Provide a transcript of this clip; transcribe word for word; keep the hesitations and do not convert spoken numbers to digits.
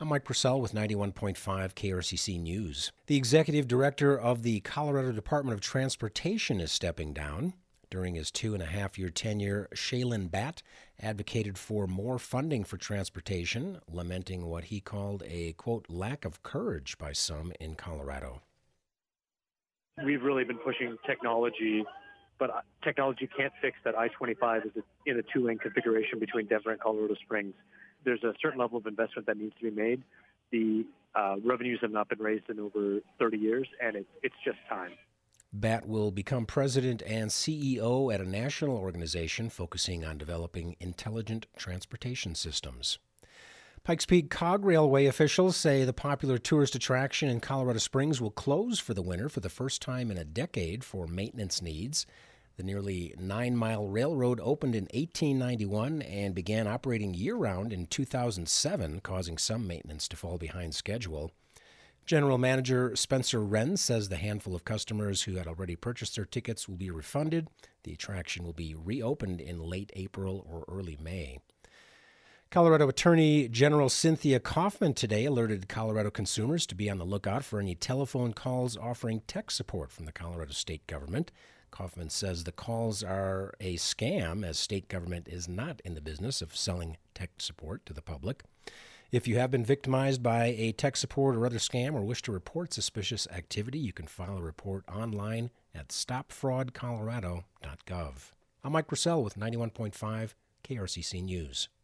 I'm Mike Purcell with ninety-one point five K R C C News. The executive director of the Colorado Department of Transportation is stepping down. During his two-and-a-half-year tenure, Shailen Bhatt advocated for more funding for transportation, lamenting what he called a, quote, lack of courage by some in Colorado. We've really been pushing technology, but technology can't fix that I twenty-five is in a two-lane configuration between Denver and Colorado Springs. There's a certain level of investment that needs to be made. The uh, revenues have not been raised in over thirty years, and it, it's just time. Bhatt will become president and C E O at a national organization focusing on developing intelligent transportation systems. Pikes Peak Cog Railway officials say the popular tourist attraction in Colorado Springs will close for the winter for the first time in a decade for maintenance needs. The nearly nine-mile railroad opened in eighteen ninety-one and began operating year-round in two thousand seven, causing some maintenance to fall behind schedule. General Manager Spencer Wren says the handful of customers who had already purchased their tickets will be refunded. The attraction will be reopened in late April or early May. Colorado Attorney General Cynthia Kaufman today alerted Colorado consumers to be on the lookout for any telephone calls offering tech support from the Colorado state government. Kaufman says the calls are a scam, as state government is not in the business of selling tech support to the public. If you have been victimized by a tech support or other scam or wish to report suspicious activity, you can file a report online at stop fraud colorado dot gov. I'm Mike Purcell with ninety-one point five K R C C News.